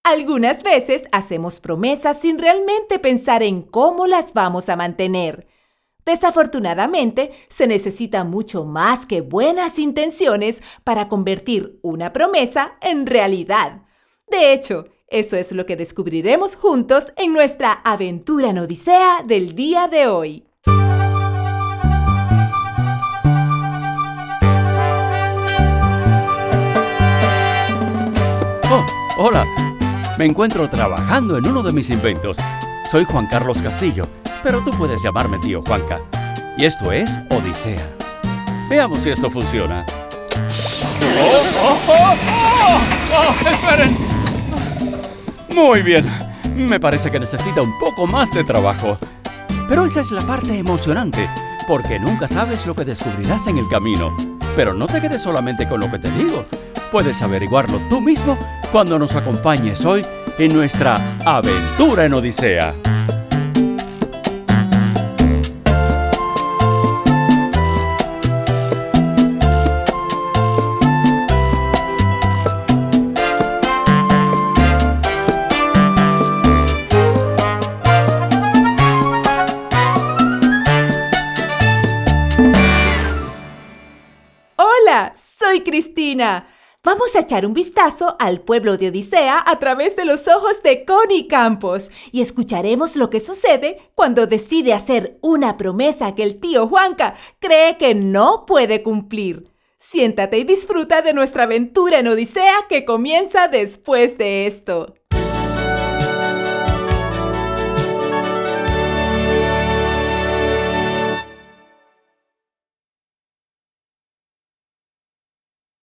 Algunas veces hacemos promesas sin realmente pensar en cómo las vamos a mantener. Desafortunadamente, se necesita mucho más que buenas intenciones para convertir una promesa en realidad. De hecho, eso es lo que descubriremos juntos en nuestra aventura en Odisea del día de hoy. Oh, hola. Me encuentro trabajando en uno de mis inventos. Soy Juan Carlos Castillo, pero tú puedes llamarme tío Juanca. Y esto es Odisea. Veamos si esto funciona. ¡Esperen! Muy bien. Me parece que necesita un poco más de trabajo. Pero esa es la parte emocionante, porque nunca sabes lo que descubrirás en el camino. Pero no te quedes solamente con lo que te digo. Puedes averiguarlo tú mismo cuando nos acompañes hoy en nuestra aventura en Odisea. Hola, soy Cristina. Vamos a echar un vistazo al pueblo de Odisea a través de los ojos de Connie Campos y escucharemos lo que sucede cuando decide hacer una promesa que el tío Juanca cree que no puede cumplir. Siéntate y disfruta de nuestra aventura en Odisea que comienza después de esto.